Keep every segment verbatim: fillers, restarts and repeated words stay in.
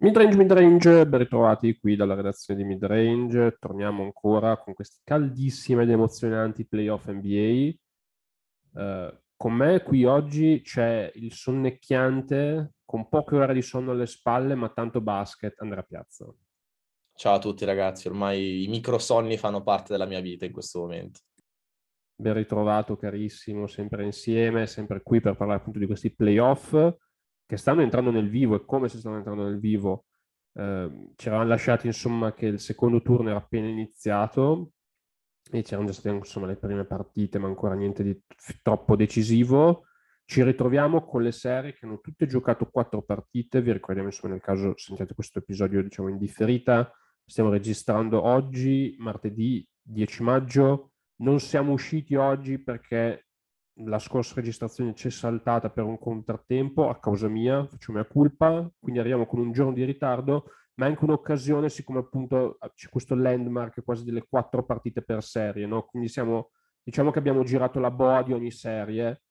Midrange, midrange, ben ritrovati qui dalla redazione di Midrange. Torniamo ancora con questi caldissimi ed emozionanti playoff N B A. Eh, con me qui oggi c'è il sonnecchiante con poche ore di sonno alle spalle, ma tanto basket, Andrea Piazza. Ciao a tutti ragazzi, ormai i microsonni fanno parte della mia vita in questo momento. Ben ritrovato, carissimo, sempre insieme, sempre qui per parlare appunto di questi playoff che stanno entrando nel vivo e come si stanno entrando nel vivo. Eh, ci eravamo lasciati insomma che il secondo turno era appena iniziato e c'erano già state insomma le prime partite, ma ancora niente di troppo decisivo. Ci ritroviamo con le serie che hanno tutte giocato quattro partite. Vi ricordiamo insomma nel caso sentiate questo episodio diciamo in differita. Stiamo registrando oggi, martedì dieci maggio. Non siamo usciti oggi perché la scorsa registrazione ci è saltata per un contrattempo a causa mia, faccio mia colpa, quindi arriviamo con un giorno di ritardo, ma è anche un'occasione, siccome appunto c'è questo landmark quasi delle quattro partite per serie, no? Quindi siamo, diciamo che abbiamo girato la boa di ogni serie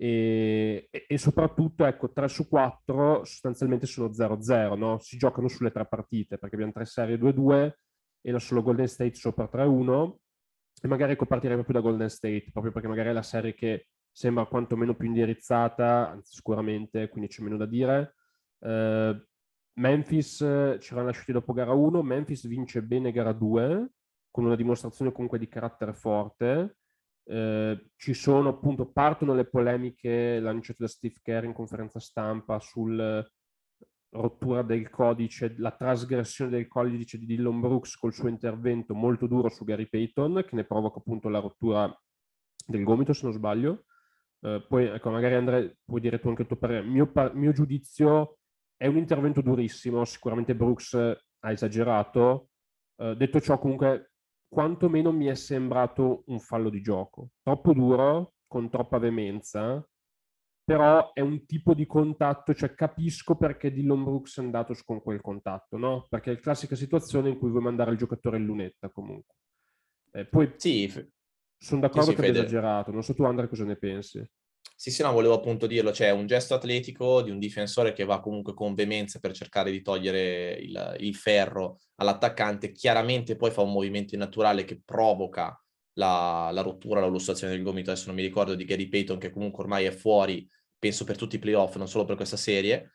e, e, e soprattutto, ecco, tre su quattro sostanzialmente sono zero zero, no? Si giocano sulle tre partite, perché abbiamo tre serie due due e la solo Golden State sopra tre uno, e magari ecco partirei proprio da Golden State, proprio perché magari è la serie che sembra quantomeno più indirizzata, anzi sicuramente, quindi c'è meno da dire. Eh, Memphis eh, ci erano lasciati dopo gara uno, Memphis vince bene gara due, con una dimostrazione comunque di carattere forte. Eh, ci sono appunto, partono le polemiche lanciate da Steve Kerr in conferenza stampa sul rottura del codice, la trasgressione del codice di Dillon Brooks col suo intervento molto duro su Gary Payton, che ne provoca appunto la rottura del gomito, se non sbaglio. Uh, poi, ecco, magari Andrea, puoi dire tu anche il tuo parere. Mio, par- mio giudizio è un intervento durissimo, sicuramente Brooks ha esagerato. Uh, detto ciò, comunque, quantomeno mi è sembrato un fallo di gioco. Troppo duro, con troppa veemenza, però è un tipo di contatto, cioè capisco perché Dillon Brooks è andato con quel contatto, no? Perché è la classica situazione in cui vuoi mandare il giocatore in lunetta, comunque. Eh, poi Sì, f- sono sì, d'accordo sì, che abbia Fede. esagerato, non so tu Andrea cosa ne pensi. Sì, sì, no, volevo appunto dirlo, c'è un gesto atletico di un difensore che va comunque con veemenza per cercare di togliere il, il ferro all'attaccante, chiaramente poi fa un movimento innaturale che provoca la, la rottura, la lussazione del gomito. Adesso non mi ricordo di Gary Payton, che comunque ormai è fuori, penso per tutti i playoff, non solo per questa serie,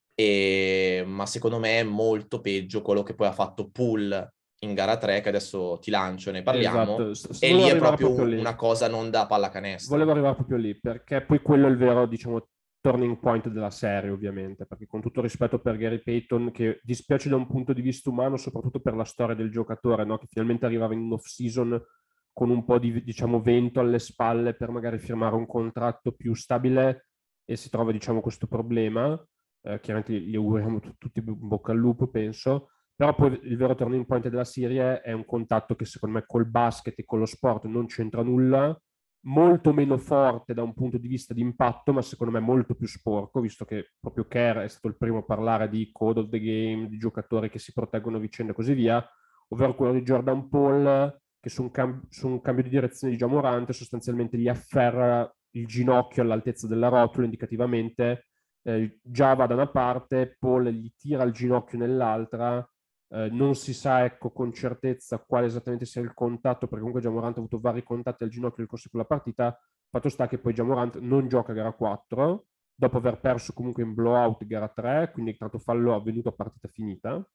e, ma secondo me è molto peggio quello che poi ha fatto Poole in gara tre, che adesso ti lancio e ne parliamo, Esatto, s- e volevo lì è arrivare proprio proprio lì. una cosa non da pallacanestro. Volevo arrivare proprio lì, perché poi quello è il vero, diciamo, turning point della serie, ovviamente, perché con tutto rispetto per Gary Payton, che dispiace da un punto di vista umano, soprattutto per la storia del giocatore, no? Che finalmente arrivava in off-season con un po' di, diciamo, vento alle spalle per magari firmare un contratto più stabile e si trova, diciamo, questo problema. Eh, chiaramente gli auguriamo t- tutti in bocca al lupo, penso. Però poi il vero turning point della serie è un contatto che secondo me col basket e con lo sport non c'entra nulla, molto meno forte da un punto di vista di impatto, ma secondo me molto più sporco, visto che proprio Kerr è stato il primo a parlare di code of the game, di giocatori che si proteggono a vicenda e così via, ovvero quello di Jordan Paul, che su un, cam- su un cambio di direzione di Jamorant sostanzialmente gli afferra il ginocchio all'altezza della rotola indicativamente, eh, già va da una parte, Paul gli tira il ginocchio nell'altra. Eh, non si sa ecco, con certezza quale esattamente sia il contatto, perché comunque Jamorant ha avuto vari contatti al ginocchio nel corso di quella partita. Fatto sta che poi Jamorant non gioca gara quattro, dopo aver perso comunque in blowout gara tre, quindi tanto fallo avvenuto a partita finita.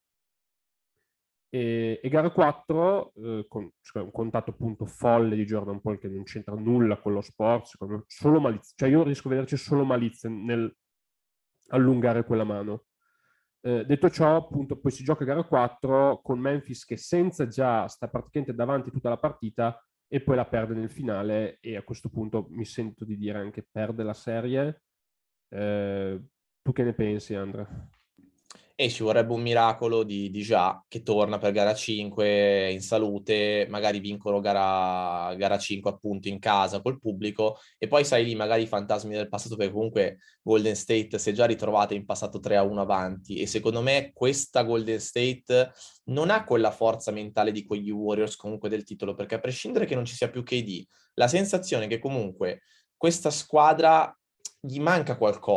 E, e gara quattro, eh, con cioè, un contatto appunto folle di Jordan Paul che non c'entra nulla con lo sport, secondo me, solo malizia. Cioè io riesco a vederci solo malizia nel allungare quella mano. Eh, detto ciò, appunto, poi si gioca gara quattro con Memphis che senza già sta praticamente davanti tutta la partita e poi la perde nel finale e a questo punto mi sento di dire anche perde la serie. Eh, tu che ne pensi, Andrea? E ci vorrebbe un miracolo di, di Ja che torna per gara cinque in salute, magari vincono gara, gara cinque appunto in casa col pubblico e poi sai lì magari i fantasmi del passato, perché comunque Golden State si è già ritrovata in passato tre a uno avanti e secondo me questa Golden State non ha quella forza mentale di quegli Warriors comunque del titolo, perché a prescindere che non ci sia più K D, la sensazione è che comunque questa squadra gli manca qualcosa.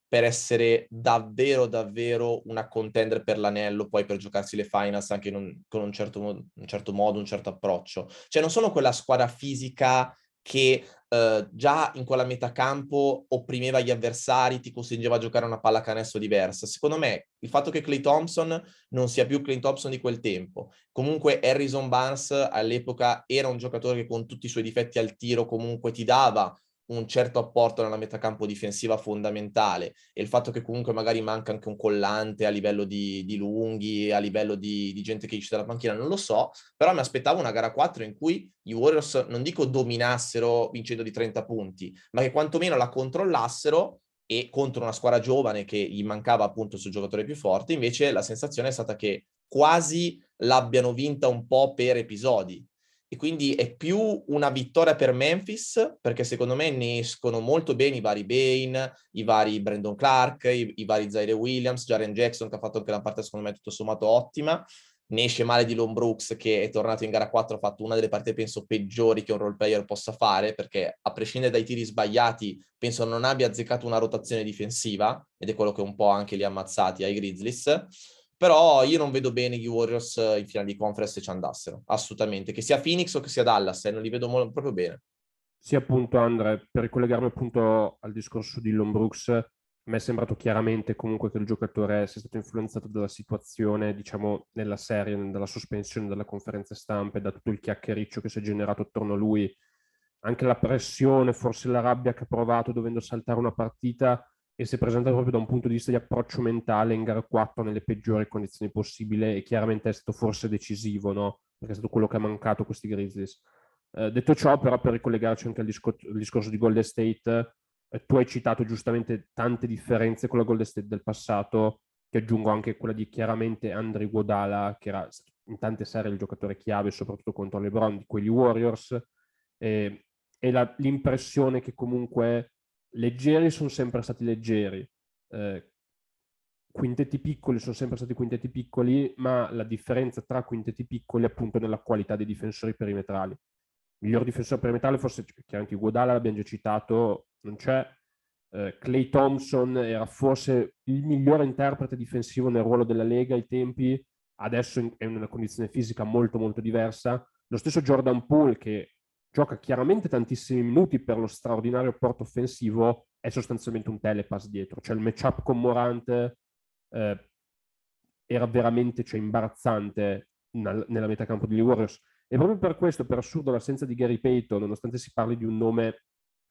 per essere davvero, davvero una contender per l'anello, poi per giocarsi le finals anche in un, con un certo, mod- un certo modo, un certo approccio. Cioè non sono quella squadra fisica che eh, già in quella metacampo opprimeva gli avversari, ti costringeva a giocare una pallacanestro diversa. Secondo me il fatto che Klay Thompson non sia più Klay Thompson di quel tempo, comunque Harrison Barnes all'epoca era un giocatore che con tutti i suoi difetti al tiro comunque ti dava un certo apporto nella metacampo difensiva fondamentale, e il fatto che comunque magari manca anche un collante a livello di, di lunghi, a livello di, di gente che esce dalla panchina, non lo so, però mi aspettavo una gara quattro in cui i Warriors, non dico dominassero vincendo di trenta punti, ma che quantomeno la controllassero, e contro una squadra giovane che gli mancava appunto il suo giocatore più forte. Invece la sensazione è stata che quasi l'abbiano vinta un po' per episodi. E quindi è più una vittoria per Memphis, perché secondo me ne escono molto bene i vari Bane, i vari Brandon Clark, i, i vari Zaire Williams, Jaren Jackson, che ha fatto anche una parte secondo me tutto sommato ottima. Ne esce male Dillon Brooks, che è tornato in gara quattro, ha fatto una delle partite penso peggiori che un role player possa fare, perché a prescindere dai tiri sbagliati penso non abbia azzeccato una rotazione difensiva, ed è quello che un po' anche li ha ammazzati ai Grizzlies. Però io non vedo bene gli Warriors in finale di conference se ci andassero, assolutamente, che sia Phoenix o che sia Dallas, eh, non li vedo mo- proprio bene. Sì, appunto, Andre, per ricollegarmi appunto al discorso di Dillon Brooks, a me è sembrato chiaramente comunque che il giocatore sia stato influenzato dalla situazione, diciamo, nella serie, dalla sospensione della conferenza stampa e da tutto il chiacchiericcio che si è generato attorno a lui, anche la pressione, forse la rabbia che ha provato dovendo saltare una partita, e si è presentato proprio da un punto di vista di approccio mentale in gara quattro nelle peggiori condizioni possibili, e chiaramente è stato forse decisivo, no? Perché è stato quello che ha mancato a questi Grizzlies. Eh, detto ciò, però, per ricollegarci anche al, discor- al discorso di Golden State, eh, tu hai citato giustamente tante differenze con la Golden State del passato, che aggiungo anche quella di chiaramente Andre Iguodala, che era in tante serie il giocatore chiave, soprattutto contro LeBron, di quegli Warriors, e, e la, l'impressione che comunque leggeri sono sempre stati leggeri, eh, quintetti piccoli sono sempre stati quintetti piccoli, ma la differenza tra quintetti piccoli è appunto nella qualità dei difensori perimetrali. Il miglior difensore perimetrale, forse chiaramente Iguodala, l'abbiamo già citato, non c'è. Eh, Klay Thompson era forse il migliore interprete difensivo nel ruolo della Lega ai tempi, adesso è in una condizione fisica molto molto diversa. Lo stesso Jordan Poole, che gioca chiaramente tantissimi minuti per lo straordinario apporto offensivo, è sostanzialmente un telepass dietro, cioè il matchup con Morant eh, era veramente, cioè, imbarazzante nel, nella metacampo degli Warriors, e proprio per questo, per assurdo, l'assenza di Gary Payton, nonostante si parli di un nome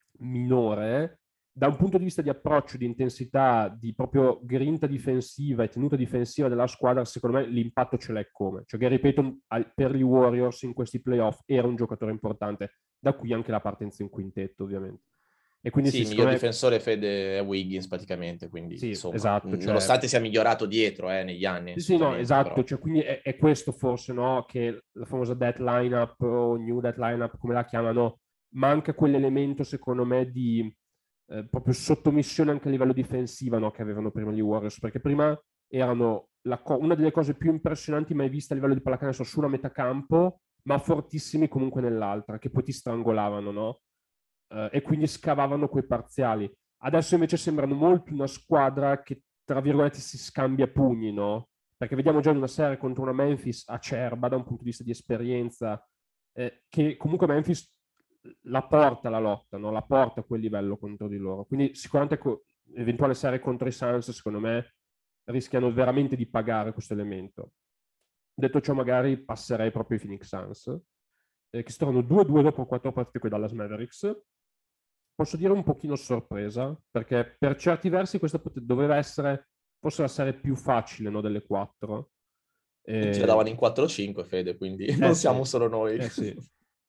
minore, da un punto di vista di approccio, di intensità, di proprio grinta difensiva e tenuta difensiva della squadra, secondo me l'impatto ce l'è come. Cioè Gary Payton per gli Warriors in questi playoff era un giocatore importante, da qui anche la partenza in quintetto, ovviamente. E quindi Sì, sì, il miglior secondo me... difensore Fede è Wiggins praticamente, quindi Sì, insomma, esatto, cioè... nonostante sia migliorato dietro eh, negli anni, Sì, sì, no, assolutamente, esatto, però. cioè, quindi è, è questo forse, no, che la famosa death lineup o new death lineup, come la chiamano, manca quell'elemento, secondo me, di eh, proprio sottomissione anche a livello difensivo, no, che avevano prima gli Warriors, perché prima erano la co- una delle cose più impressionanti mai viste a livello di pallacanestro su una metacampo, ma fortissimi comunque nell'altra, che poi ti strangolavano, no? Eh, e quindi scavavano quei parziali. Adesso invece sembrano molto una squadra che, tra virgolette, si scambia pugni, no? Perché vediamo già in una serie contro una Memphis acerba da un punto di vista di esperienza, eh, che comunque Memphis la porta la lotta, no? La porta a quel livello contro di loro. Quindi sicuramente co- eventuale serie contro i Suns, secondo me, rischiano veramente di pagare questo elemento. Detto ciò, magari passerei proprio ai Phoenix Suns, eh, che si trovano due a due dopo quattro partite con i Dallas Mavericks. Posso dire un pochino sorpresa, perché per certi versi questa pot- doveva essere forse la serie più facile, no, delle quattro. Tutti la Eh, davano in quattro cinque, Fede, quindi eh non sì, siamo solo noi. eh sì.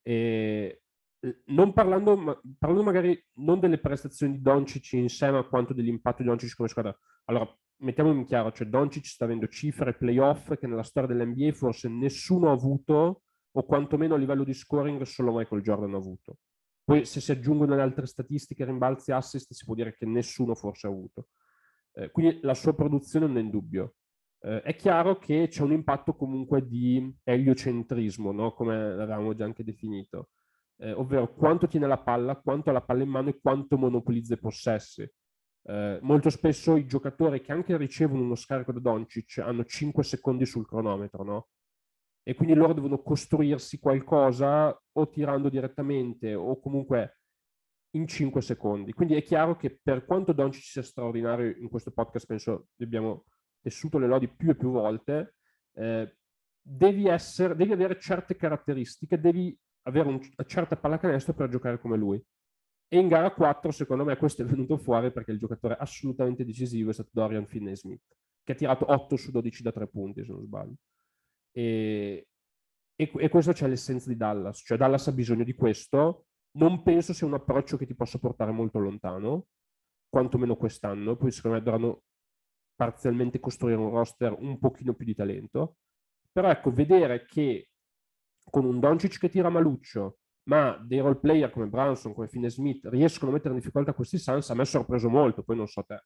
E, eh, non parlando, ma, parlando magari non delle prestazioni di Doncic in sé, ma quanto dell'impatto di Doncic come squadra. Allora, mettiamo in chiaro, cioè Doncic sta avendo cifre playoff che nella storia dell'N B A forse nessuno ha avuto, o quantomeno a livello di scoring solo Michael Jordan ha avuto. Poi se si aggiungono le altre statistiche, rimbalzi, assist, si può dire che nessuno forse ha avuto. Eh, quindi la sua produzione non è in dubbio. Eh, è chiaro che c'è un impatto comunque di eliocentrismo, no? Come l'avevamo già anche definito, eh, ovvero quanto tiene la palla, quanto ha la palla in mano e quanto monopolizza i possessi. Eh, molto spesso i giocatori che anche ricevono uno scarico da Doncic hanno cinque secondi sul cronometro, no? E quindi loro devono costruirsi qualcosa o tirando direttamente o comunque in cinque secondi. Quindi è chiaro che per quanto Doncic sia straordinario, in questo podcast penso abbiamo tessuto le lodi più e più volte, eh, devi, essere, devi avere certe caratteristiche, devi avere un, una certa pallacanestro per giocare come lui. E in gara quattro, secondo me, questo è venuto fuori perché il giocatore assolutamente decisivo è stato Dorian Finney-Smith, che ha tirato otto su dodici da tre punti, se non sbaglio. E, e, e questo c'è l'essenza di Dallas, cioè Dallas ha bisogno di questo. Non penso sia un approccio che ti possa portare molto lontano, quantomeno quest'anno. Poi secondo me dovranno parzialmente costruire un roster un pochino più di talento. Però ecco, vedere che con un Doncic che tira maluccio, ma dei role player come Brunson, come Finney-Smith riescono a mettere in difficoltà questi Suns, a me ha sorpreso molto, poi non so te.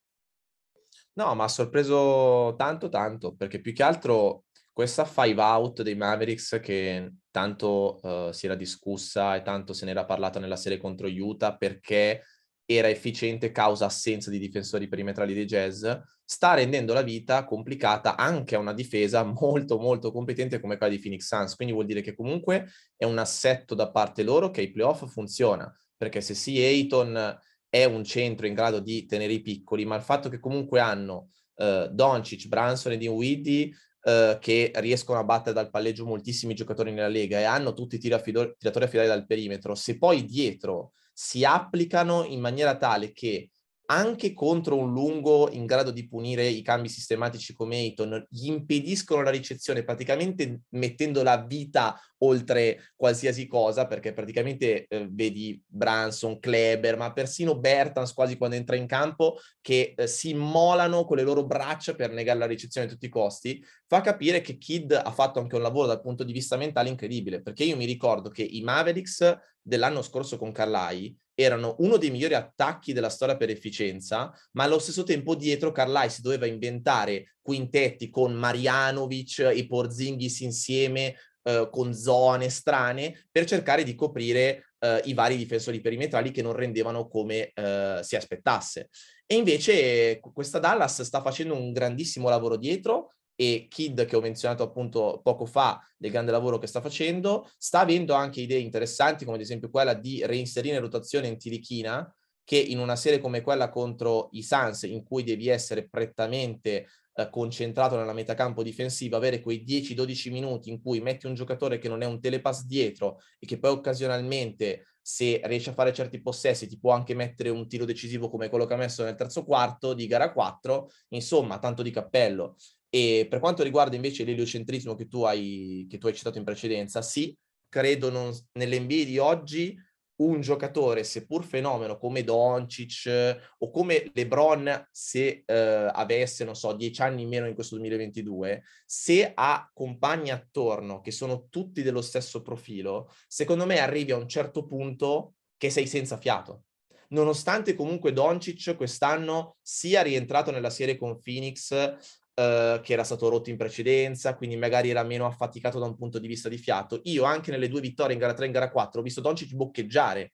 No, ma ha sorpreso tanto tanto, perché più che altro questa five out dei Mavericks che tanto uh, si era discussa e tanto se n'era parlato nella serie contro Utah perché era efficiente causa assenza di difensori perimetrali dei Jazz, sta rendendo la vita complicata anche a una difesa molto molto competente come quella di Phoenix Suns, quindi vuol dire che comunque è un assetto da parte loro che ai playoff funziona, perché se sì Ayton è un centro in grado di tenere i piccoli, ma il fatto che comunque hanno uh, Doncic, Brunson e Dinwiddie uh, che riescono a battere dal palleggio moltissimi giocatori nella Lega e hanno tutti i tiratori affidati dal perimetro, se poi dietro si applicano in maniera tale che anche contro un lungo in grado di punire i cambi sistematici come Ayton, gli impediscono la ricezione praticamente mettendo la vita oltre qualsiasi cosa, perché praticamente eh, vedi Brunson, Kleber, ma persino Bertans quasi quando entra in campo, che eh, si immolano con le loro braccia per negare la ricezione a tutti i costi, fa capire che Kidd ha fatto anche un lavoro dal punto di vista mentale incredibile, perché io mi ricordo che i Mavericks dell'anno scorso con Carlisle erano uno dei migliori attacchi della storia per efficienza, ma allo stesso tempo dietro Carlisle si doveva inventare quintetti con Marjanovic e Porzingis insieme, eh, con zone strane, per cercare di coprire eh, i vari difensori perimetrali che non rendevano come eh, si aspettasse. E invece questa Dallas sta facendo un grandissimo lavoro dietro, e Kidd, che ho menzionato appunto poco fa, del grande lavoro che sta facendo, sta avendo anche idee interessanti, come ad esempio quella di reinserire in rotazione in tirichina, che in una serie come quella contro i Suns, in cui devi essere prettamente eh, concentrato nella metacampo difensiva, avere quei dieci dodici minuti in cui metti un giocatore che non è un telepass dietro e che poi occasionalmente, se riesce a fare certi possessi, ti può anche mettere un tiro decisivo come quello che ha messo nel terzo quarto di gara quattro, insomma, tanto di cappello. E per quanto riguarda invece l'eliocentrismo che tu hai, che tu hai citato in precedenza, sì, credo non, nell'N B A di oggi un giocatore, seppur fenomeno come Doncic eh, o come LeBron, se eh, avesse, non so, dieci anni in meno in questo duemilaventidue, se ha compagni attorno che sono tutti dello stesso profilo, secondo me arrivi a un certo punto che sei senza fiato. Nonostante comunque Doncic quest'anno sia rientrato nella serie con Phoenix, Uh, che era stato rotto in precedenza, quindi magari era meno affaticato da un punto di vista di fiato. Io anche nelle due vittorie in gara tre e in gara quattro ho visto Doncic boccheggiare,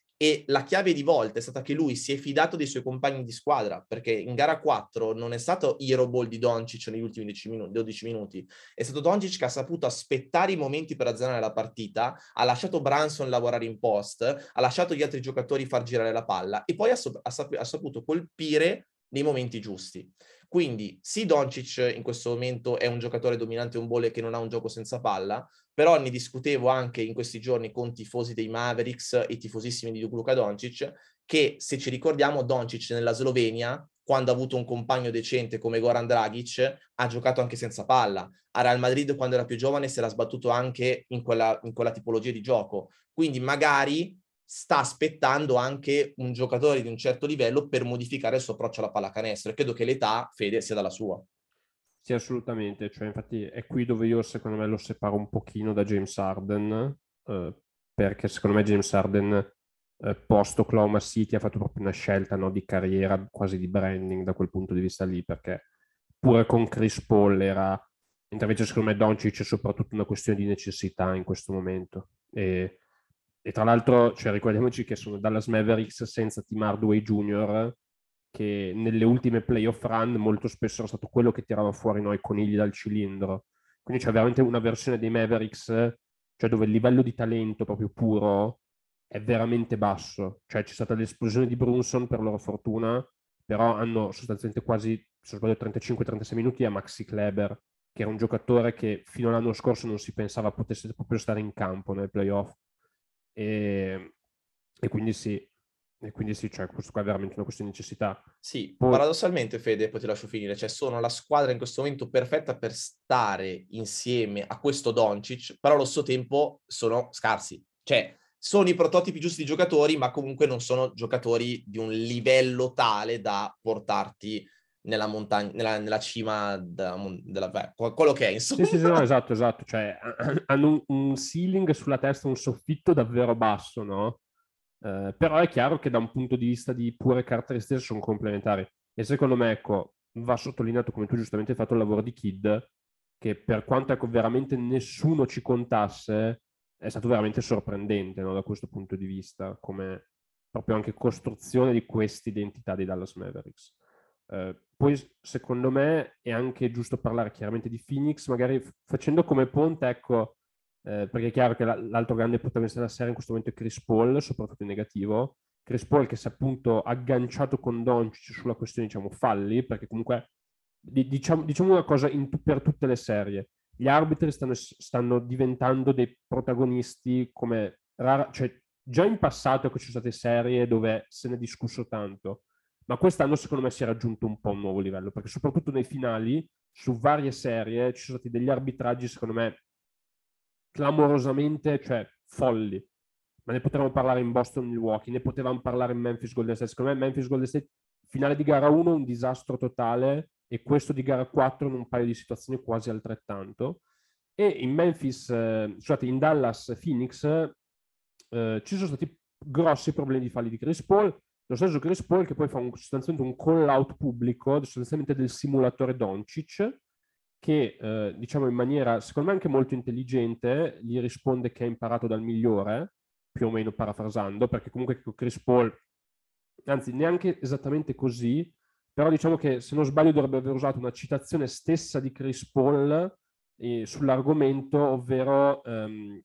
e la chiave di volta è stata che lui si è fidato dei suoi compagni di squadra, perché in gara quattro non è stato hero ball di Doncic negli ultimi dodici minuti, è stato Doncic che ha saputo aspettare i momenti per azzerare la partita, ha lasciato Brunson lavorare in post, ha lasciato gli altri giocatori far girare la palla e poi ha, so- ha, sap- ha saputo colpire nei momenti giusti. Quindi sì, Doncic in questo momento è un giocatore dominante un ball che non ha un gioco senza palla, però ne discutevo anche in questi giorni con tifosi dei Mavericks e tifosissimi di Luka Doncic, che se ci ricordiamo Doncic nella Slovenia, quando ha avuto un compagno decente come Goran Dragic, ha giocato anche senza palla. A Real Madrid, quando era più giovane, si era sbattuto anche in quella, in quella tipologia di gioco. Quindi magari sta aspettando anche un giocatore di un certo livello per modificare il suo approccio alla pallacanestro, e credo che l'età, Fede, sia dalla sua. Sì, assolutamente, cioè, infatti è qui dove io secondo me lo separo un pochino da James Harden, eh, perché secondo me James Harden eh, post Oklahoma City ha fatto proprio una scelta, no, di carriera, quasi di branding da quel punto di vista lì, perché pure con Chris Paul era, mentre invece secondo me Doncic è soprattutto una questione di necessità in questo momento. E, e tra l'altro, cioè, ricordiamoci che sono Dallas Mavericks senza Tim Hardaway Junior che nelle ultime playoff run molto spesso era stato quello che tirava fuori noi conigli dal cilindro. Quindi c'è veramente una versione dei Mavericks, cioè dove il livello di talento proprio puro è veramente basso. Cioè c'è stata l'esplosione di Brunson per loro fortuna, però hanno sostanzialmente quasi, se non sbaglio, trentacinque trentasei minuti a Maxi Kleber, che era un giocatore che fino all'anno scorso non si pensava potesse proprio stare in campo nel playoff. E, e quindi sì, e quindi sì, cioè, questo qua è veramente una questione di necessità. Sì, Poi, paradossalmente, Fede, poi ti lascio finire, cioè sono la squadra in questo momento perfetta per stare insieme a questo Doncic, però allo stesso tempo sono scarsi. Cioè, sono i prototipi giusti di giocatori, ma comunque non sono giocatori di un livello tale da portarti nella montagna, nella, nella cima della, della, beh, quello che è, sì, insomma. sì, sì, no, esatto, esatto, cioè hanno un, un ceiling sulla testa, un soffitto davvero basso, no? Eh, però è chiaro che da un punto di vista di pure caratteristiche sono complementari. E secondo me, ecco, va sottolineato, come tu giustamente hai fatto, il lavoro di Kidd, che per quanto ecco, veramente nessuno ci contasse, è stato veramente sorprendente, no, da questo punto di vista, come proprio anche costruzione di questa identità dei Dallas Mavericks. Eh, poi secondo me è anche giusto parlare chiaramente di Phoenix, magari f- facendo come ponte, ecco, eh, perché è chiaro che la- l'altro grande protagonista della serie in questo momento è Chris Paul, soprattutto in negativo. Chris Paul che si è appunto agganciato con Doncic sulla questione, diciamo, falli, perché comunque di- diciamo, diciamo una cosa in tu- per tutte le serie. Gli arbitri stanno, stanno diventando dei protagonisti come rara, cioè già in passato ci sono state serie dove se ne è discusso tanto, ma quest'anno secondo me si è raggiunto un po' un nuovo livello, perché soprattutto nei finali, su varie serie, ci sono stati degli arbitraggi secondo me clamorosamente, cioè folli. Ma ne potremmo parlare in Boston, Milwaukee, ne potevamo parlare in Memphis, Golden State. Secondo me Memphis, Golden State, finale di gara uno, un disastro totale, e questo di gara quattro in un paio di situazioni quasi altrettanto. E in Memphis, eh, scusate, in Dallas, Phoenix, eh, ci sono stati grossi problemi di falli di Chris Paul. Lo stesso Chris Paul che poi fa un, sostanzialmente un call out pubblico, sostanzialmente del simulatore Doncic, che eh, diciamo in maniera secondo me anche molto intelligente gli risponde che ha imparato dal migliore, più o meno parafrasando, perché comunque Chris Paul, anzi neanche esattamente così, però diciamo che se non sbaglio dovrebbe aver usato una citazione stessa di Chris Paul eh, sull'argomento, ovvero ehm,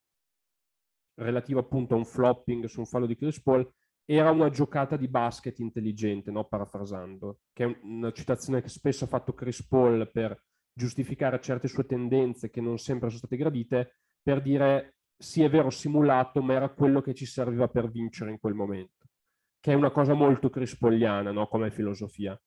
relativo appunto a un flopping su un fallo di Chris Paul, era una giocata di basket intelligente, no? Parafrasando, che è una citazione che spesso ha fatto Chris Paul per giustificare certe sue tendenze che non sempre sono state gradite, per dire sì è vero simulato, ma era quello che ci serviva per vincere in quel momento, che è una cosa molto Chris Pauliana, no? Come filosofia.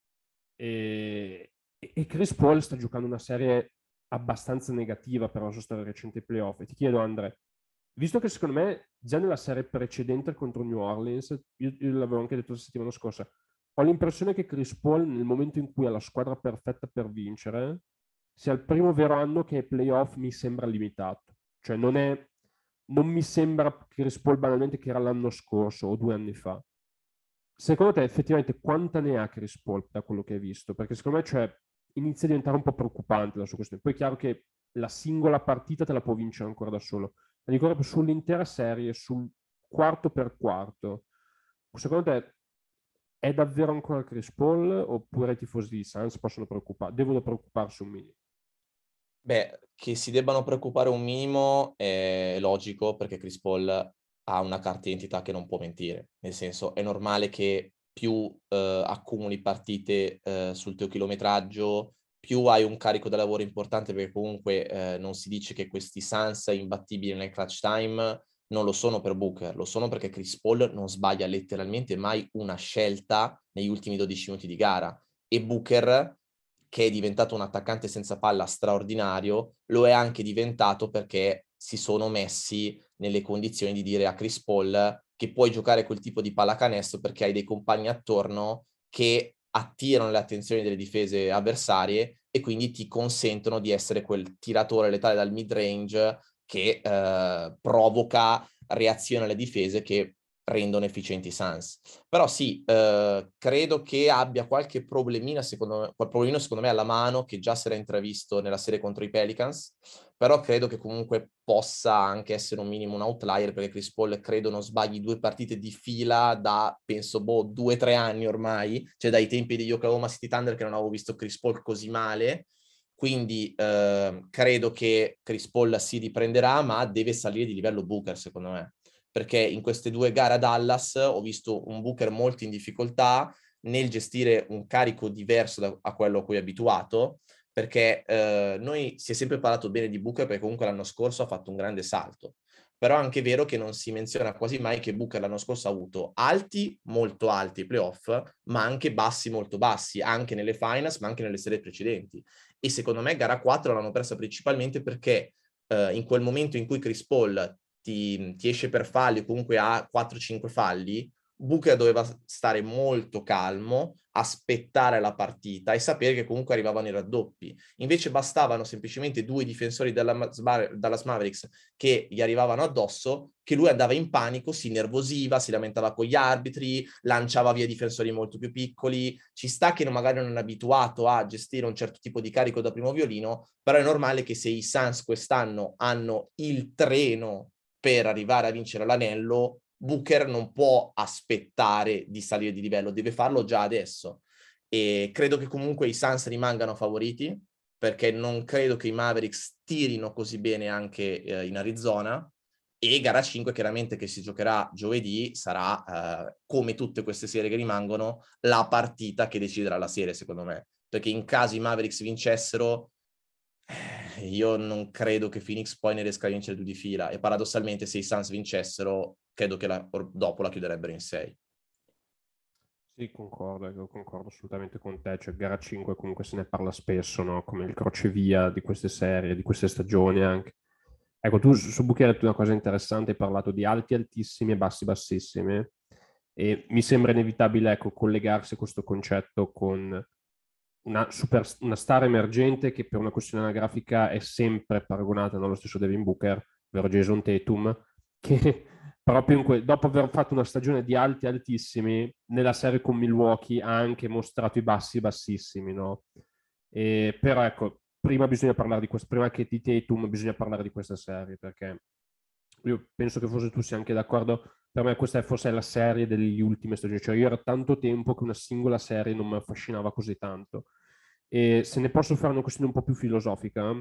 E, e Chris Paul sta giocando una serie abbastanza negativa per la sua storia recente ai playoff. E ti chiedo, Andre, visto che secondo me già nella serie precedente contro New Orleans, io, io l'avevo anche detto la settimana scorsa, ho l'impressione che Chris Paul nel momento in cui ha la squadra perfetta per vincere sia il primo vero anno che ai playoff mi sembra limitato. Cioè non è, non mi sembra Chris Paul banalmente che era l'anno scorso o due anni fa. Secondo te effettivamente quanta ne ha Chris Paul da quello che hai visto? Perché secondo me cioè, inizia a diventare un po' preoccupante la sua questione. Poi è chiaro che la singola partita te la può vincere ancora da solo. Ma dico proprio sull'intera serie, sul quarto per quarto. Secondo te è davvero ancora Chris Paul oppure i tifosi di Suns possono preoccupare, devono preoccuparsi un minimo? Beh, che si debbano preoccupare un minimo è logico perché Chris Paul ha una carta d'identità che non può mentire, nel senso è normale che più eh, accumuli partite eh, sul tuo chilometraggio, più hai un carico da lavoro importante perché comunque eh, non si dice che questi Suns imbattibili nel clutch time non lo sono per Booker, lo sono perché Chris Paul non sbaglia letteralmente mai una scelta negli ultimi dodici minuti di gara e Booker che è diventato un attaccante senza palla straordinario, lo è anche diventato perché si sono messi nelle condizioni di dire a Chris Paul che puoi giocare quel tipo di pallacanestro perché hai dei compagni attorno che attirano le attenzioni delle difese avversarie e quindi ti consentono di essere quel tiratore letale dal mid-range che eh, provoca reazione alle difese che rendono efficienti i Suns. Però sì, eh, credo che abbia qualche problemino secondo me, quel problemino secondo me alla mano, che già si era intravisto nella serie contro i Pelicans, però credo che comunque possa anche essere un minimo un outlier, perché Chris Paul credo non sbagli due partite di fila da, penso, boh, due o tre anni ormai, cioè dai tempi degli Oklahoma City Thunder che non avevo visto Chris Paul così male. Quindi eh, credo che Chris Paul si riprenderà, ma deve salire di livello Booker, secondo me. Perché in queste due gare a Dallas ho visto un Booker molto in difficoltà nel gestire un carico diverso da a quello a cui è abituato, perché eh, noi si è sempre parlato bene di Booker perché comunque l'anno scorso ha fatto un grande salto. Però è anche vero che non si menziona quasi mai che Booker l'anno scorso ha avuto alti, molto alti playoff, ma anche bassi, molto bassi, anche nelle finals, ma anche nelle serie precedenti. E secondo me gara quattro l'hanno persa principalmente perché eh, in quel momento in cui Chris Paul ti, ti esce per falli o comunque ha quattro cinque falli, Booker doveva stare molto calmo, aspettare la partita e sapere che comunque arrivavano i raddoppi. Invece bastavano semplicemente due difensori della, Dallas Mavericks che gli arrivavano addosso, che lui andava in panico, si nervosiva, si lamentava con gli arbitri, lanciava via difensori molto più piccoli. Ci sta che magari non è abituato a gestire un certo tipo di carico da primo violino, però è normale che se i Suns quest'anno hanno il treno per arrivare a vincere l'anello, Booker non può aspettare di salire di livello, deve farlo già adesso. E credo che comunque i Suns rimangano favoriti, perché non credo che i Mavericks tirino così bene anche eh, in Arizona. E gara cinque, chiaramente, che si giocherà giovedì, sarà, eh, come tutte queste serie che rimangono, la partita che deciderà la serie, secondo me. Perché in caso i Mavericks vincessero, io non credo che Phoenix poi ne riesca a vincere due di fila, e paradossalmente se i Suns vincessero credo che la, dopo la chiuderebbero in sei. Sì, concordo, concordo assolutamente con te, cioè gara cinque comunque se ne parla spesso, no? Come il crocevia di queste serie, di queste stagioni anche. Ecco, tu su Booker hai detto una cosa interessante, hai parlato di alti altissimi e bassi bassissimi, e mi sembra inevitabile, ecco, collegarsi a questo concetto con una, super, una star emergente che per una questione anagrafica è sempre paragonata nello stesso Devin Booker, ovvero Jason Tatum, che proprio que- dopo aver fatto una stagione di alti altissimi, nella serie con Milwaukee ha anche mostrato i bassi bassissimi, no? E, però ecco, prima bisogna parlare di questo, prima che di Tatum bisogna parlare di questa serie, perché io penso che forse tu sia anche d'accordo, per me questa è forse la serie degli ultimi stagioni, cioè io era tanto tempo che una singola serie non mi affascinava così tanto. E se ne posso fare una questione un po' più filosofica,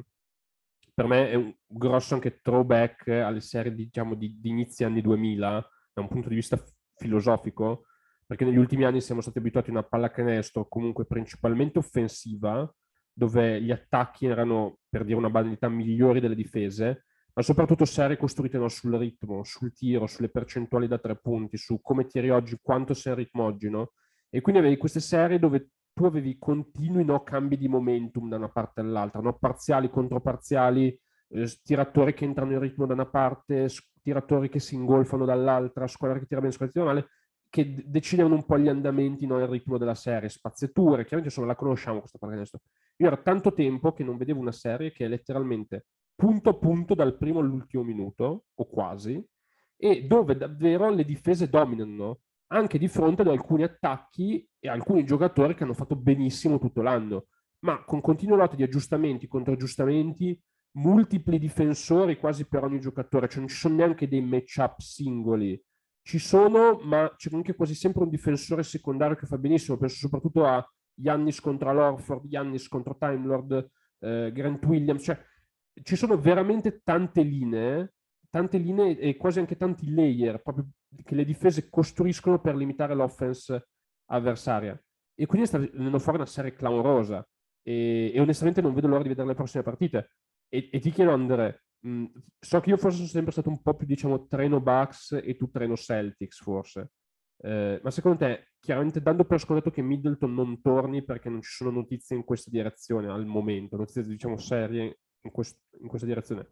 per me è un grosso anche throwback alle serie, diciamo, di, di inizi anni duemila, da un punto di vista filosofico, perché negli ultimi anni siamo stati abituati a una pallacanestro comunque principalmente offensiva, dove gli attacchi erano, per dire una banalità, migliori delle difese, ma soprattutto serie costruite no, sul ritmo, sul tiro, sulle percentuali da tre punti, su come tiri oggi, quanto sei in ritmo oggi, no? E quindi avevi queste serie dove tu avevi continui no, cambi di momentum da una parte all'altra, no? Parziali contro parziali, eh, tiratori che entrano in ritmo da una parte, tiratori che si ingolfano dall'altra, squadre che tira bene, squadre che tira male, che d- decidevano un po' gli andamenti, no, il ritmo della serie, spaziature, chiaramente insomma la conosciamo questa pallacanestro. Io era tanto tempo che non vedevo una serie che è letteralmente punto a punto dal primo all'ultimo minuto, o quasi, e dove davvero le difese dominano, anche di fronte ad alcuni attacchi e alcuni giocatori che hanno fatto benissimo tutto l'anno, ma con continue lotte di aggiustamenti contro aggiustamenti, multipli difensori quasi per ogni giocatore, cioè non ci sono neanche dei match-up singoli. Ci sono, ma c'è anche quasi sempre un difensore secondario che fa benissimo, penso soprattutto a Giannis contro l'Orford, Giannis contro Time Lord, eh, Grant Williams, cioè ci sono veramente tante linee, tante linee e quasi anche tanti layer proprio che le difese costruiscono per limitare l'offense avversaria. E quindi sta venendo fuori una serie clamorosa. E, e onestamente non vedo l'ora di vedere le prossime partite. E, e ti chiedo, Andre, mh, so che io forse sono sempre stato un po' più, diciamo, treno Bucks e tu treno Celtics, forse. Eh, ma secondo te, chiaramente dando per scontato che Middleton non torni perché non ci sono notizie in questa direzione al momento, notizie, diciamo, serie in, quest- in questa direzione,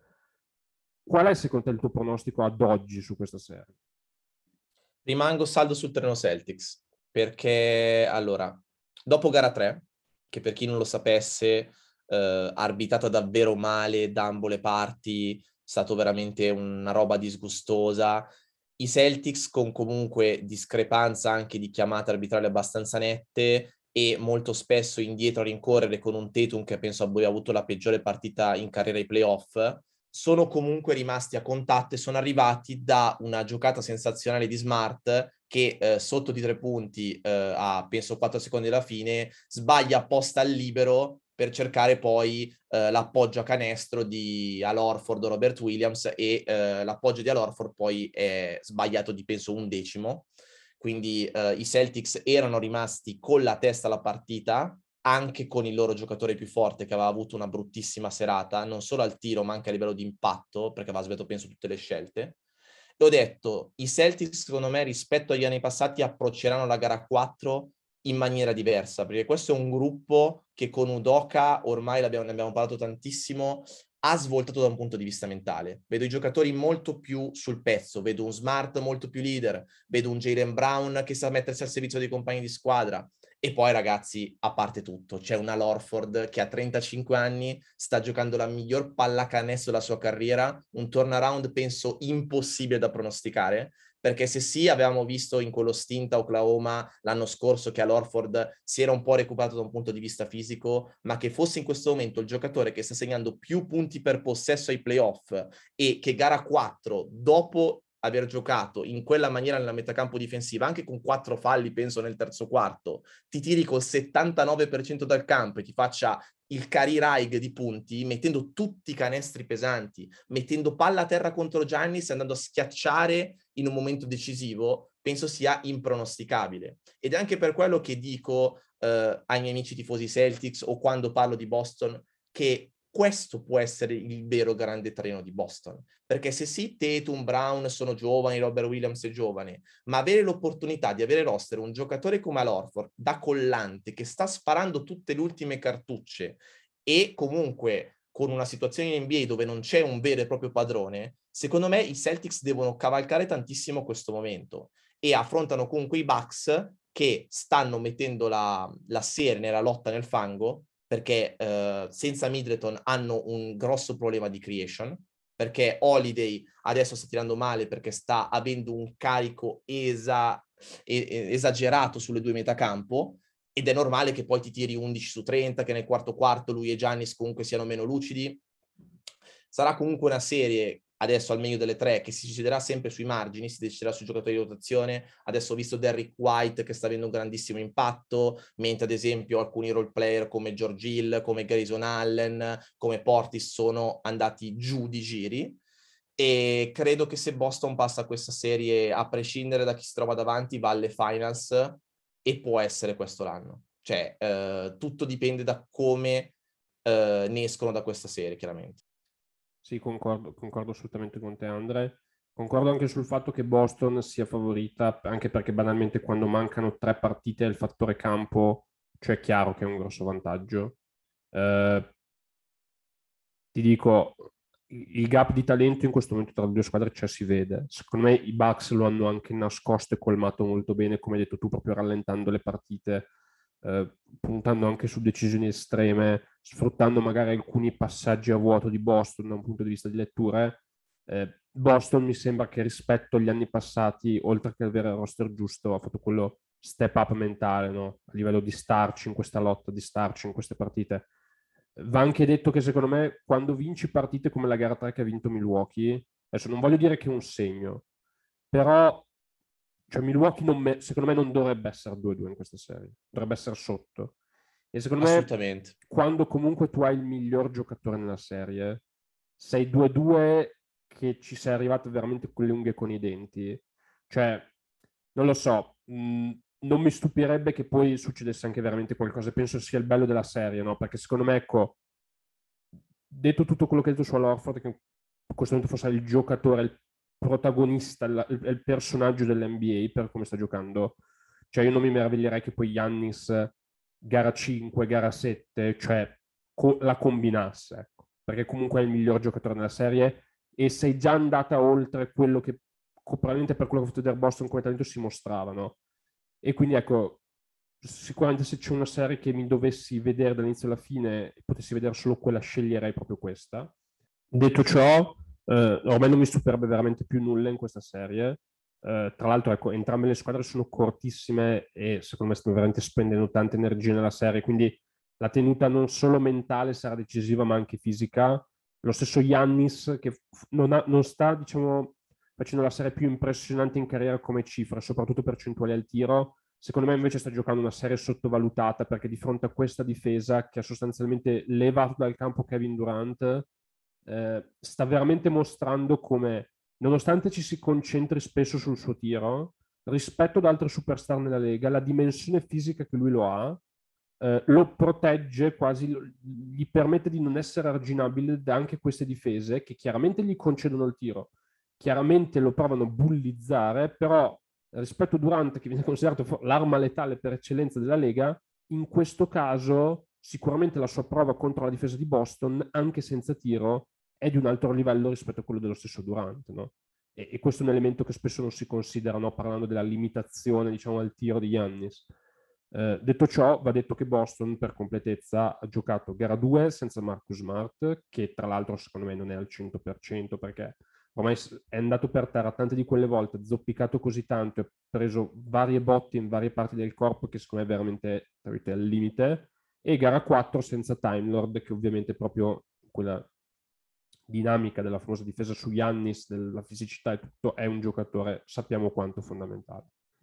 qual è secondo te il tuo pronostico ad oggi su questa serie? Rimango saldo sul treno Celtics, perché allora, dopo gara tre, che per chi non lo sapesse, eh, arbitrata davvero male da ambo le parti, è stato veramente una roba disgustosa. I Celtics con comunque discrepanza anche di chiamate arbitrali abbastanza nette e molto spesso indietro a rincorrere con un Tatum che penso abbia avuto la peggiore partita in carriera ai playoff, sono comunque rimasti a contatto e sono arrivati da una giocata sensazionale di Smart che eh, sotto di tre punti eh, a penso quattro secondi alla fine sbaglia apposta al libero per cercare poi eh, l'appoggio a canestro di Al Horford o Robert Williams e eh, l'appoggio di Al Horford poi è sbagliato di penso un decimo. Quindi eh, i Celtics erano rimasti con la testa alla partita, anche con il loro giocatore più forte che aveva avuto una bruttissima serata, non solo al tiro ma anche a livello di impatto, perché aveva sbagliato penso tutte le scelte. E ho detto, i Celtics secondo me rispetto agli anni passati approcceranno la gara quattro in maniera diversa, perché questo è un gruppo che con Udoka, ormai ne abbiamo parlato tantissimo, ha svoltato da un punto di vista mentale. Vedo i giocatori molto più sul pezzo, vedo un Smart molto più leader, vedo un Jaylen Brown che sa mettersi al servizio dei compagni di squadra. E poi ragazzi, a parte tutto, c'è una Al Horford che a trentacinque anni sta giocando la miglior pallacanestro della sua carriera, un turnaround penso impossibile da pronosticare, perché se sì, avevamo visto in quello stint a Oklahoma l'anno scorso che all'Horford si era un po' recuperato da un punto di vista fisico, ma che fosse in questo momento il giocatore che sta segnando più punti per possesso ai playoff e che gara quattro, dopo aver giocato in quella maniera nella metacampo difensiva, anche con quattro falli penso nel terzo quarto, ti tiri col settantanove per cento dal campo e ti faccia il career high di punti, mettendo tutti i canestri pesanti, mettendo palla a terra contro Giannis e andando a schiacciare in un momento decisivo, penso sia impronosticabile. Ed è anche per quello che dico eh, ai miei amici tifosi Celtics o quando parlo di Boston che questo può essere il vero grande treno di Boston, perché se sì, Tatum, Brown sono giovani, Robert Williams è giovane, ma avere l'opportunità di avere roster un giocatore come Al Horford da collante che sta sparando tutte le ultime cartucce e comunque con una situazione in N B A dove non c'è un vero e proprio padrone, secondo me i Celtics devono cavalcare tantissimo questo momento e affrontano comunque i Bucks che stanno mettendo la, la serie nella lotta nel fango perché eh, senza Middleton hanno un grosso problema di creation, perché Holiday adesso sta tirando male perché sta avendo un carico esa- esagerato sulle due metacampo ed è normale che poi ti tiri undici su trenta, che nel quarto quarto lui e Giannis comunque siano meno lucidi. Sarà comunque una serie adesso al meglio delle tre che si deciderà sempre sui margini, si deciderà sui giocatori di rotazione. Adesso ho visto Derrick White che sta avendo un grandissimo impatto, mentre ad esempio alcuni role player come George Hill, come Grayson Allen, come Portis sono andati giù di giri. E credo che se Boston passa questa serie, a prescindere da chi si trova davanti, va alle finals e può essere questo l'anno. Cioè, eh, tutto dipende da come eh, ne escono da questa serie, chiaramente. Sì, concordo, concordo assolutamente con te, Andre. Concordo anche sul fatto che Boston sia favorita, anche perché banalmente quando mancano tre partite il fattore campo, cioè è chiaro che è un grosso vantaggio. Eh, ti dico, il gap di talento in questo momento tra le due squadre c'è, si vede. Secondo me i Bucks lo hanno anche nascosto e colmato molto bene, come hai detto tu, proprio rallentando le partite, eh, puntando anche su decisioni estreme, sfruttando magari alcuni passaggi a vuoto di Boston da un punto di vista di letture. Eh, Boston mi sembra che rispetto agli anni passati, oltre che avere il roster giusto, ha fatto quello step up mentale, no? A livello di starci in questa lotta, di starci in queste partite. Va anche detto che secondo me quando vinci partite come la gara tre che ha vinto Milwaukee, adesso non voglio dire che è un segno, però cioè Milwaukee non me, secondo me non dovrebbe essere due due in questa serie, dovrebbe essere sotto. E secondo me Assolutamente. quando comunque tu hai il miglior giocatore nella serie, sei due due che ci sei arrivato veramente con le unghie e con i denti. Cioè, non lo so, mh, non mi stupirebbe che poi succedesse anche veramente qualcosa. Penso sia il bello della serie, no? Perché secondo me, ecco, detto tutto quello che hai detto su Al-Horford, che in questo momento fosse il giocatore, il protagonista, il, il personaggio dell'N B A per come sta giocando, cioè io non mi meraviglierei che poi Giannis gara cinque, gara sette, cioè co- la combinasse, ecco, perché comunque è il miglior giocatore della serie e sei già andata oltre quello che probabilmente per quello che ho fatto vedere Boston come talento si mostravano. E quindi ecco, sicuramente se c'è una serie che mi dovessi vedere dall'inizio alla fine e potessi vedere solo quella, sceglierei proprio questa. Detto ciò, eh, ormai non mi stupirebbe veramente più nulla in questa serie. Uh, tra l'altro, ecco, entrambe le squadre sono cortissime e secondo me stanno veramente spendendo tanta energia nella serie, quindi la tenuta non solo mentale sarà decisiva, ma anche fisica. Lo stesso Giannis, che f- non, ha, non sta, diciamo, facendo la serie più impressionante in carriera come cifra, soprattutto percentuali al tiro. Secondo me invece sta giocando una serie sottovalutata, perché di fronte a questa difesa che ha sostanzialmente levato dal campo Kevin Durant, eh, sta veramente mostrando come, nonostante ci si concentri spesso sul suo tiro, rispetto ad altre superstar nella Lega, la dimensione fisica che lui lo ha eh, lo protegge quasi, gli permette di non essere arginabile da anche queste difese che chiaramente gli concedono il tiro, chiaramente lo provano a bullizzare, però rispetto a Durant, che viene considerato l'arma letale per eccellenza della Lega, in questo caso sicuramente la sua prova contro la difesa di Boston, anche senza tiro, è di un altro livello rispetto a quello dello stesso Durant, no? E, e questo è un elemento che spesso non si considera, no? Parlando della limitazione, diciamo, al tiro di Giannis. Eh, detto ciò, va detto che Boston, per completezza, ha giocato gara due senza Marcus Smart, che tra l'altro secondo me non è al cento per cento, perché ormai è andato per terra tante di quelle volte, ha zoppicato così tanto, ha preso varie botte in varie parti del corpo che secondo me è veramente è al limite, e gara quattro senza Time Lord, che ovviamente proprio quella dinamica della famosa difesa su Giannis, della fisicità e tutto, è un giocatore, sappiamo quanto fondamentale.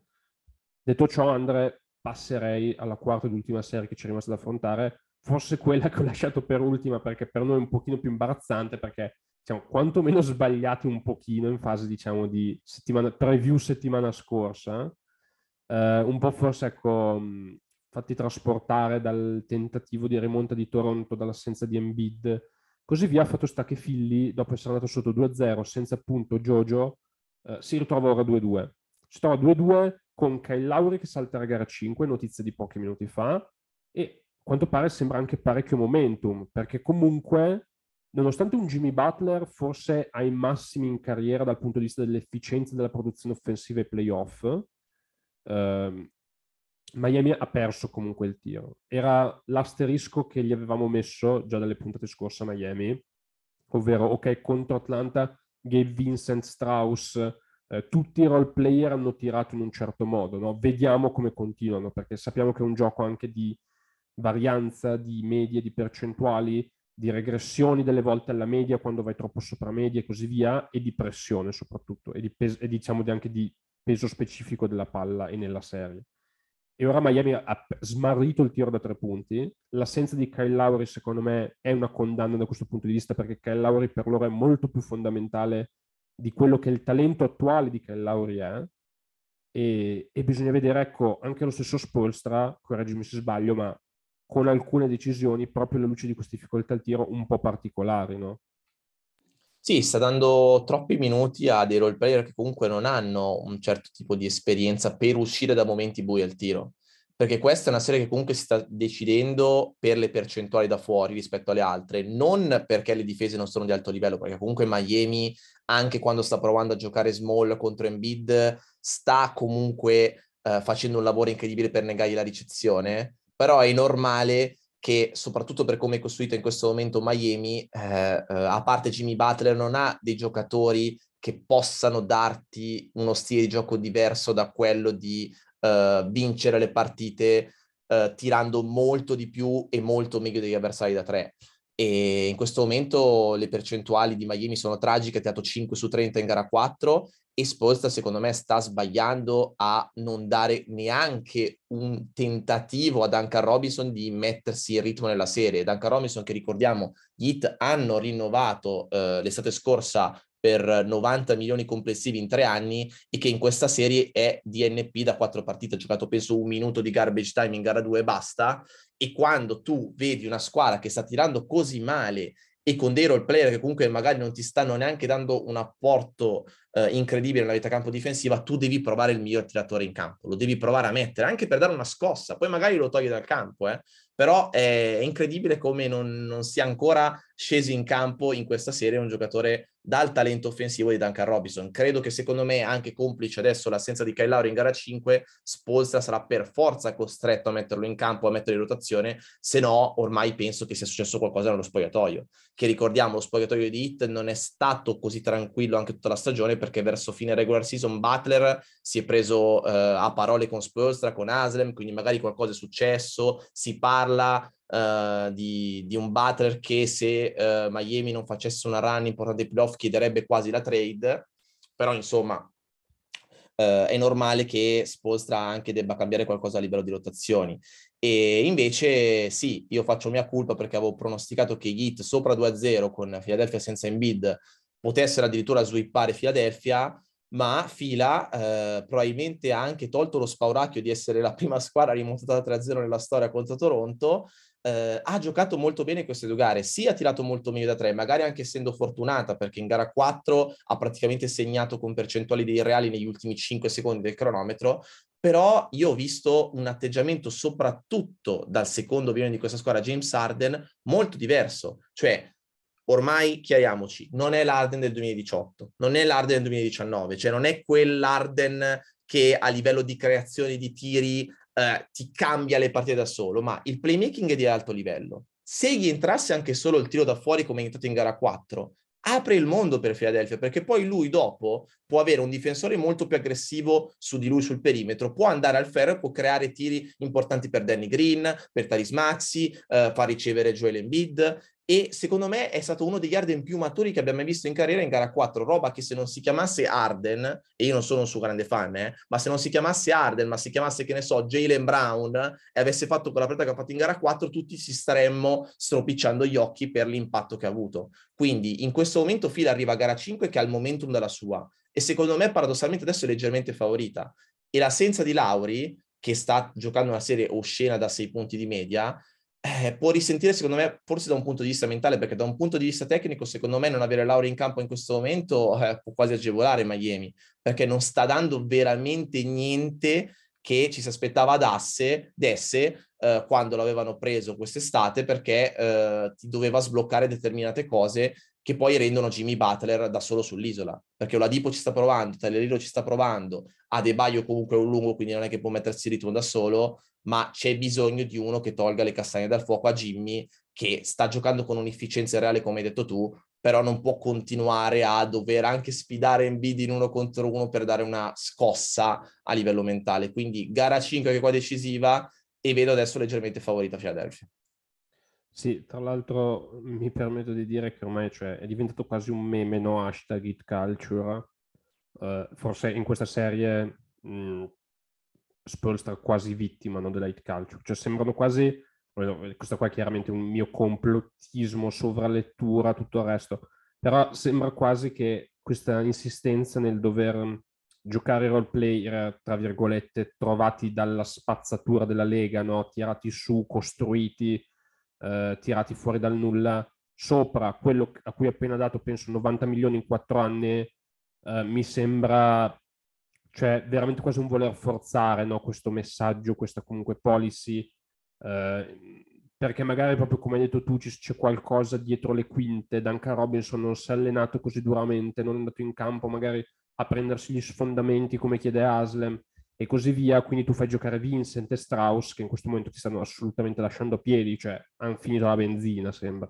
Detto ciò, Andre, passerei alla quarta ed ultima serie che ci è rimasta da affrontare, forse quella che ho lasciato per ultima, perché per noi è un pochino più imbarazzante, perché siamo quantomeno sbagliati un pochino in fase, diciamo, di settimana, preview settimana scorsa. Eh, un po' forse, ecco, mh, fatti trasportare dal tentativo di rimonta di Toronto, dall'assenza di Embiid, così via. Fatto sta che Philly, dopo essere andato sotto due a zero, senza appunto Jojo, eh, si ritrova ora due a due. Si trova due a due con Kyle Lowry che salta la gara cinque, notizia di pochi minuti fa, e a quanto pare sembra anche parecchio momentum, perché comunque, nonostante un Jimmy Butler forse ai massimi in carriera dal punto di vista dell'efficienza della produzione offensiva ai playoff, ehm, Miami ha perso comunque il tiro. Era l'asterisco che gli avevamo messo già dalle puntate scorse a Miami, ovvero, ok, contro Atlanta, Gabe Vincent, Strauss, eh, tutti i role player hanno tirato in un certo modo, no? Vediamo come continuano, perché sappiamo che è un gioco anche di varianza, di medie, di percentuali, di regressioni delle volte alla media quando vai troppo sopra media e così via, e di pressione soprattutto, e, di pes- e diciamo anche di peso specifico della palla e nella serie. E ora Miami ha smarrito il tiro da tre punti. L'assenza di Kyle Lowry, secondo me, è una condanna da questo punto di vista, perché Kyle Lowry per loro è molto più fondamentale di quello che il talento attuale di Kyle Lowry è. E, e bisogna vedere, ecco, anche lo stesso Spoelstra, correggimi se sbaglio, ma con alcune decisioni, proprio alla luce di queste difficoltà al tiro un po' particolari, no? Sì, sta dando troppi minuti a dei role player che comunque non hanno un certo tipo di esperienza per uscire da momenti bui al tiro. Perché questa è una serie che comunque si sta decidendo per le percentuali da fuori rispetto alle altre, non perché le difese non sono di alto livello, perché comunque Miami, anche quando sta provando a giocare small contro Embiid, sta comunque eh, facendo un lavoro incredibile per negargli la ricezione, però è normale che soprattutto per come è costruito in questo momento Miami, eh, eh, a parte Jimmy Butler, non ha dei giocatori che possano darti uno stile di gioco diverso da quello di eh, vincere le partite eh, tirando molto di più e molto meglio degli avversari da tre. E in questo momento le percentuali di Miami sono tragiche, ha tirato cinque su trenta in gara quattro, e Spoelstra secondo me sta sbagliando a non dare neanche un tentativo a Duncan Robinson di mettersi in ritmo nella serie. Duncan Robinson, che ricordiamo, gli Heat hanno rinnovato eh, l'estate scorsa per novanta milioni complessivi in tre anni, e che in questa serie è D N P da quattro partite, ha giocato penso un minuto di garbage time in gara due e basta. E quando tu vedi una squadra che sta tirando così male e con dei role player che comunque magari non ti stanno neanche dando un apporto eh, incredibile nella vita campo difensiva, tu devi provare il miglior tiratore in campo, lo devi provare a mettere, anche per dare una scossa, poi magari lo togli dal campo, eh. Però è, è incredibile come non, non sia ancora scesi in campo in questa serie un giocatore dal talento offensivo di Duncan Robinson. Credo che secondo me, anche complice adesso l'assenza di Kyle Lowry in gara cinque, Spoelstra sarà per forza costretto a metterlo in campo, a metterlo in rotazione, se no ormai penso che sia successo qualcosa nello spogliatoio, che ricordiamo lo spogliatoio di Heat non è stato così tranquillo anche tutta la stagione, perché verso fine regular season Butler si è preso eh, a parole con Spoelstra, con Haslem, quindi magari qualcosa è successo, si parla Uh, di, di un Butler che se uh, Miami non facesse una run importante ai playoff chiederebbe quasi la trade, però insomma uh, è normale che Spoelstra anche debba cambiare qualcosa a livello di rotazioni. E invece sì, io faccio mia colpa perché avevo pronosticato che i Heat sopra due a zero con Philadelphia senza Embiid potessero addirittura swippare Philadelphia, ma Fila eh, probabilmente ha anche tolto lo spauracchio di essere la prima squadra rimontata da tre a zero nella storia contro Toronto. Eh, ha giocato molto bene queste due gare, sì ha tirato molto meglio da tre, magari anche essendo fortunata, perché in gara quattro ha praticamente segnato con percentuali dei reali negli ultimi cinque secondi del cronometro, però io ho visto un atteggiamento soprattutto dal secondo biennio di questa squadra, James Harden, molto diverso, cioè ormai chiariamoci, non è l'Harden del duemiladiciotto, non è l'Harden del duemiladiciannove, cioè non è quell'Harden che a livello di creazione di tiri eh, ti cambia le partite da solo, ma il playmaking è di alto livello. Se gli entrasse anche solo il tiro da fuori come è entrato in gara quattro, apre il mondo per Philadelphia, perché poi lui dopo può avere un difensore molto più aggressivo su di lui sul perimetro, può andare al ferro e può creare tiri importanti per Danny Green, per Tyrese Maxey, eh, fa ricevere Joel Embiid, e secondo me è stato uno degli Harden più maturi che abbiamo mai visto in carriera in gara quattro, roba che se non si chiamasse Harden, e io non sono un suo grande fan, eh, ma se non si chiamasse Harden, ma si chiamasse, che ne so, Jaylen Brown, e avesse fatto quella partita che ha fatto in gara quattro, tutti si staremmo stropicciando gli occhi per l'impatto che ha avuto. Quindi in questo momento Fila arriva a gara cinque che ha il momentum della sua, e secondo me paradossalmente adesso è leggermente favorita, e l'assenza di Lowry, che sta giocando una serie oscena da sei punti di media, Eh, può risentire secondo me forse da un punto di vista mentale, perché da un punto di vista tecnico secondo me non avere Lauri in campo in questo momento eh, può quasi agevolare Miami, perché non sta dando veramente niente che ci si aspettava dasse, desse eh, quando l'avevano preso quest'estate, perché eh, ti doveva sbloccare determinate cose che poi rendono Jimmy Butler da solo sull'isola, perché Oladipo ci sta provando, Tyler ci sta provando, Adebayo comunque è un lungo, quindi non è che può mettersi il ritmo da solo, ma c'è bisogno di uno che tolga le castagne dal fuoco a Jimmy, che sta giocando con un'efficienza reale, come hai detto tu, però non può continuare a dover anche sfidare Embiid in uno contro uno per dare una scossa a livello mentale. Quindi gara cinque che è qua decisiva, e vedo adesso leggermente favorita Philadelphia. Sì, tra l'altro mi permetto di dire che ormai cioè, è diventato quasi un meme, no? Hashtag It Culture. Uh, forse in questa serie mh, Spoelstra quasi vittima, no, della hit culture, cioè sembrano quasi, questo qua è chiaramente un mio complottismo, sovralettura, tutto il resto, però sembra quasi che questa insistenza nel dover giocare role player, tra virgolette, trovati dalla spazzatura della Lega, no? Tirati su, costruiti, eh, tirati fuori dal nulla, sopra quello a cui ho appena dato, penso, novanta milioni in quattro anni, eh, mi sembra cioè veramente quasi un voler forzare, no? Questo messaggio, questa comunque policy, eh, perché magari proprio come hai detto tu c'è qualcosa dietro le quinte. Duncan Robinson non si è allenato così duramente, non è andato in campo magari a prendersi gli sfondamenti come chiede Haslem e così via, quindi tu fai giocare Vincent e Strauss che in questo momento ti stanno assolutamente lasciando a piedi, cioè hanno finito la benzina sembra.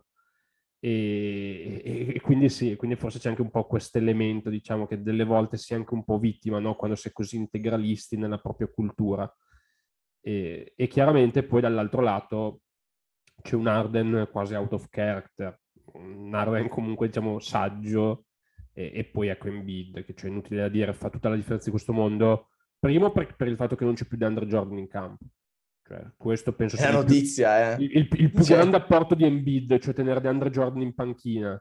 E, e, e quindi sì, quindi forse c'è anche un po' questo elemento, diciamo, che delle volte si è anche un po' vittima, no? Quando si è così integralisti nella propria cultura. E, e chiaramente poi dall'altro lato c'è un Arden quasi out of character, un Arden comunque diciamo saggio, e, e poi ecco Embiid, che c'è inutile da dire, fa tutta la differenza di questo mondo, primo per, per il fatto che non c'è più DeAndre Jordan in campo, cioè, questo penso È sia una il più, notizia, eh. il, il- il più Cioè, grande apporto di Embiid, cioè tenere DeAndre Jordan in panchina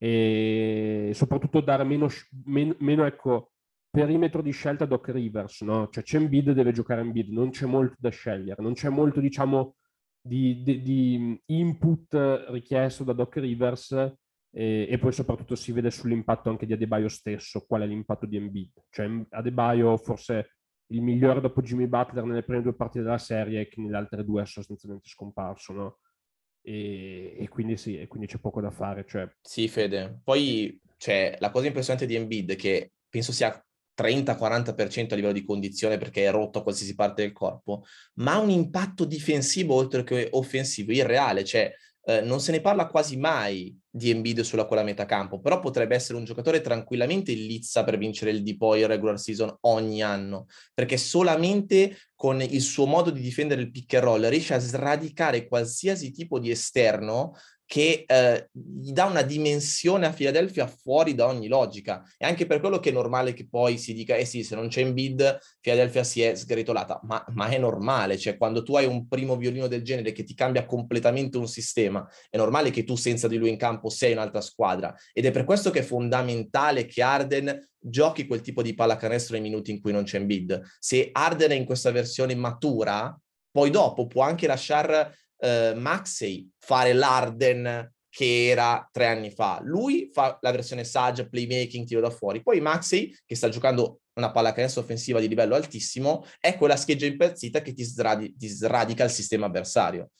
e soprattutto dare meno, meno, meno ecco, perimetro di scelta a Doc Rivers, no? Cioè c'è Embiid, deve giocare Embiid, non c'è molto da scegliere, non c'è molto, diciamo, di, di, di input richiesto da Doc Rivers e, e poi soprattutto si vede sull'impatto anche di Adebayo stesso, qual è l'impatto di Embiid. Cioè Adebayo forse il migliore dopo Jimmy Butler nelle prime due partite della serie, che nelle altre due è sostanzialmente scomparso, no? e, e quindi sì, e quindi c'è poco da fare. Cioè... Sì, Fede. Poi cioè, la cosa impressionante di Embiid è che penso sia trenta quaranta per cento a livello di condizione perché è rotto a qualsiasi parte del corpo, ma ha un impatto difensivo oltre che offensivo irreale, cioè eh, non se ne parla quasi mai di Embiid sulla quella metacampo, però potrebbe essere un giocatore tranquillamente in lizza per vincere il D P O I regular season ogni anno, perché solamente con il suo modo di difendere il pick and roll riesce a sradicare qualsiasi tipo di esterno che eh, gli dà una dimensione a Philadelphia fuori da ogni logica. E anche per quello che è normale che poi si dica, eh sì, se non c'è Embiid, Philadelphia si è sgretolata, ma, ma è normale, cioè quando tu hai un primo violino del genere che ti cambia completamente un sistema, è normale che tu senza di lui in campo sei un'altra squadra, ed è per questo che è fondamentale che Harden giochi quel tipo di pallacanestro nei minuti in cui non c'è Embiid. Se Harden è in questa versione matura, poi dopo può anche lasciare Uh, Maxey fare l'Harden che era tre anni fa. Lui fa la versione saggia, playmaking, tiro da fuori. Poi Maxey, che sta giocando una pallacanestro offensiva di livello altissimo, è quella scheggia impazzita che ti, sradi- ti sradica il sistema avversario.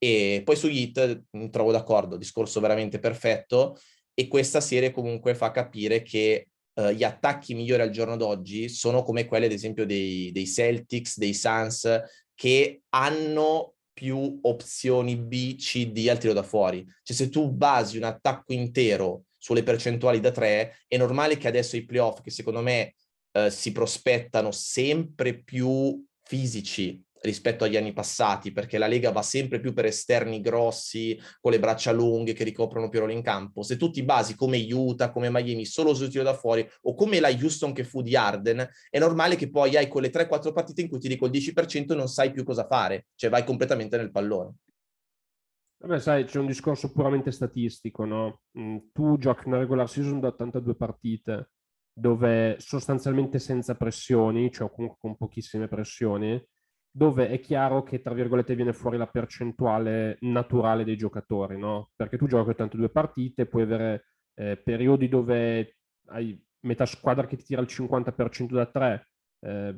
E poi su Heat mi trovo d'accordo, discorso veramente perfetto, e questa serie comunque fa capire che uh, gli attacchi migliori al giorno d'oggi sono come quelli ad esempio dei, dei Celtics, dei Suns, che hanno più opzioni B, C, D al tiro da fuori. Cioè se tu basi un attacco intero sulle percentuali da tre, è normale che adesso i playoff, che secondo me eh, si prospettano sempre più fisici rispetto agli anni passati, perché la Lega va sempre più per esterni grossi, con le braccia lunghe che ricoprono più ruoli in campo. Se tu ti basi come Utah, come Miami, solo sul tiro da fuori, o come la Houston che fu di Harden, è normale che poi hai quelle tre quattro partite in cui ti dico il dieci per cento e non sai più cosa fare, cioè vai completamente nel pallone. Vabbè, sai, c'è un discorso puramente statistico, no? Mm, tu giochi una regular season da ottantadue partite, dove sostanzialmente senza pressioni, cioè comunque con pochissime pressioni, dove è chiaro che, tra virgolette, viene fuori la percentuale naturale dei giocatori, no? Perché tu giochi ottantadue partite, puoi avere eh, periodi dove hai metà squadra che ti tira il cinquanta per cento da tre, eh,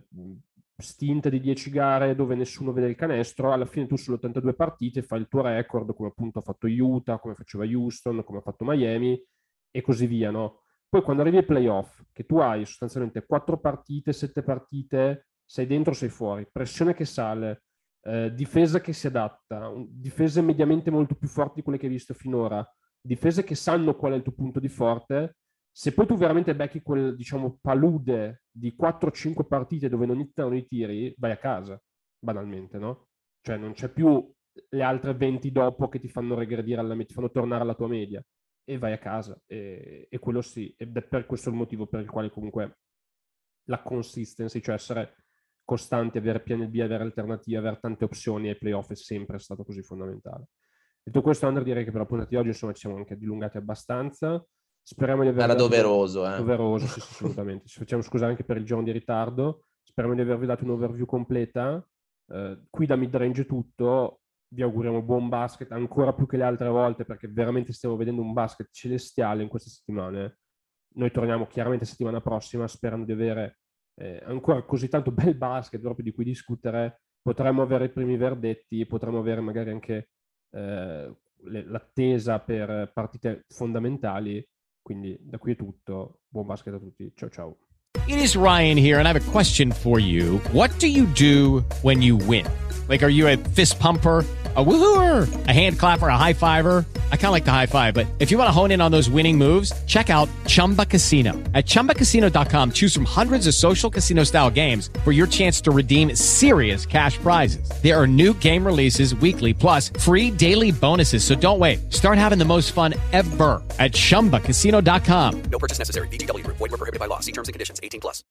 stint di dieci gare dove nessuno vede il canestro, alla fine tu sulle ottantadue partite fai il tuo record, come appunto ha fatto Utah, come faceva Houston, come ha fatto Miami, e così via, no? Poi quando arrivi ai playoff, che tu hai sostanzialmente quattro partite, sette partite, sei dentro, sei fuori, pressione che sale, eh, difesa che si adatta, difese mediamente molto più forti di quelle che hai visto finora, difese che sanno qual è il tuo punto di forte. Se poi tu veramente becchi quel, diciamo, palude di quattro cinque partite dove non iniziano i tiri, vai a casa, banalmente, no? Cioè non c'è più le altre venti dopo che ti fanno regredire, alla, ti fanno tornare alla tua media, e vai a casa, e, e quello sì, ed è per questo il motivo per il quale comunque la consistency, cioè essere costanti, avere piani B, avere alternative, avere tante opzioni ai playoff è sempre stato così fondamentale. Detto questo, Andrea, direi che per la puntata di oggi insomma ci siamo anche dilungati abbastanza. Speriamo di aver Era dato doveroso, eh. doveroso, sì, sì, assolutamente. Ci facciamo scusare anche per il giorno di ritardo. Speriamo di avervi dato un'overview completa. Eh, qui da midrange è tutto. Vi auguriamo buon basket ancora più che le altre volte, perché veramente stiamo vedendo un basket celestiale in queste settimane. Noi torniamo chiaramente settimana prossima sperando di avere eh, ancora così tanto bel basket proprio di cui discutere. Potremmo avere i primi verdetti, potremmo avere magari anche eh, le, l'attesa per partite fondamentali. Quindi da qui è tutto. Buon basket a tutti. Ciao ciao. It is Ryan here, and I have a question for you. What do you do when you win? Like, are you a fist pumper, a woohooer, a hand clapper, a high fiver? I kind of like the high five, but if you want to hone in on those winning moves, check out Chumba Casino. At chumba casino dot com, choose from hundreds of social casino style games for your chance to redeem serious cash prizes. There are new game releases weekly, plus free daily bonuses. So don't wait. Start having the most fun ever at chumba casino dot com. No purchase necessary. V G W Group. Void where prohibited by law. See terms and conditions. eighteen plus.